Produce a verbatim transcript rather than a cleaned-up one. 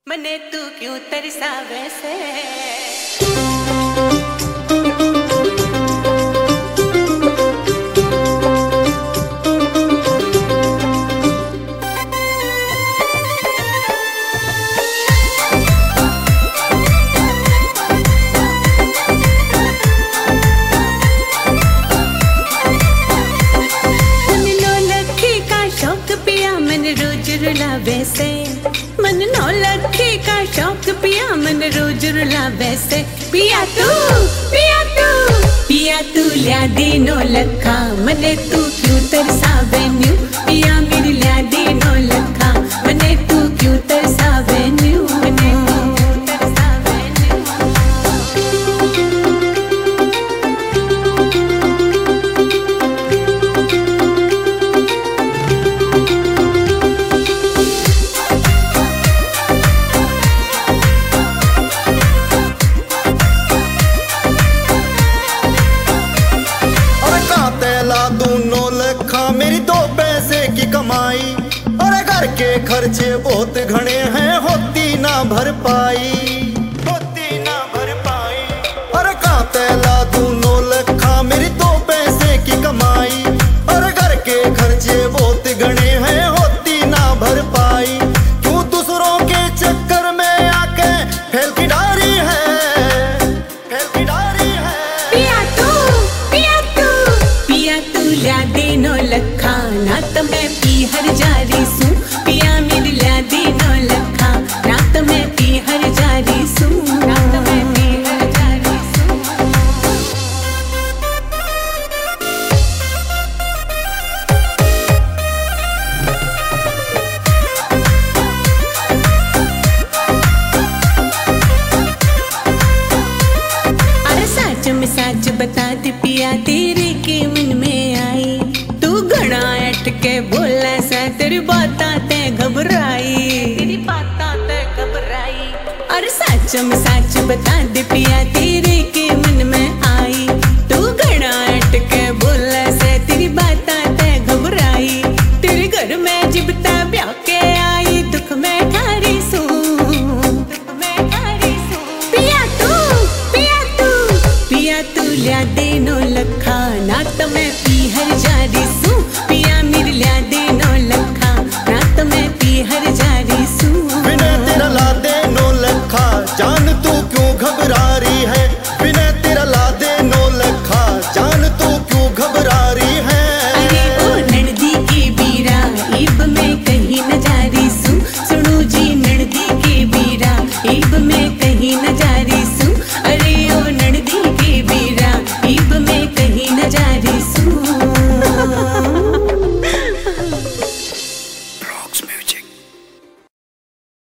मने तू क्यों तरसा वैसे। वैसे मन नौ लखी का शौक पिया मन रोज रुला वैसे। पिया तू पिया तू पिया तू लिया दी नौ लखा मने तू क्यों तरसावे न्यू। पिया मेरी लिया दी नौ लखा मने तू क्यों तरसावे न्यू। मने तू तरसावे न्यू। मेरी दो पैसे की कमाई और घर के खर्चे बहुत घने हैं होती ना भरपाई होती ना भरपाई। और कहाँ तैला दूं नौ लखा मेरी दो पैसे की कमाई और घर के खर्चे बहुत घने हैं होती ना भरपाई। क्यों दूसरों के चक्कर में आके फेल की डारी है फेल की डारी है। पिया तू पिया तू पिया तू लिया दे नौ लखा ना तो मैं पी हर जारी सू। पिया मेरी लिया दी नौ लखा ना तो मैं पी हर जारी सू। ना तो मैं पी हर जारी सू। अरे सच में सच बता दे पिया तेरे के मन में आई तू घड़ा अटके बोला सा तेरी बाता ते घबराई तेरी बाता ते घबराई। अरे सच में सच बता दे पिया तेरे के मन में आई तू घड़ा अटके बोला सा तेरी बाता ते घबराई। तेरे घर में जिबता ब्याह के आई दुख में ठारी सू दुख में ठारी सू। पिया तू पिया तू पिया तू लिया दे नौ लखा ना तो मैं पी हर जारी सू। पिया मेरी लिया दे नौ लखा ना तो मैं पी हर जारी सू। बिना तेरा ला दे नौ लखा जान तू क्यों घबरा रही है। बिना तेरा ला दे नौ लखा जान तू क्यों घबरा रही है। अरे ओ ननदी के बीरा इब में कहीं न जारी सू। सुनो जी ननदी के बीरा इब में कहीं न जारी सू। अरे ओ ननदी के बीरा इब में कहीं न जारी सू।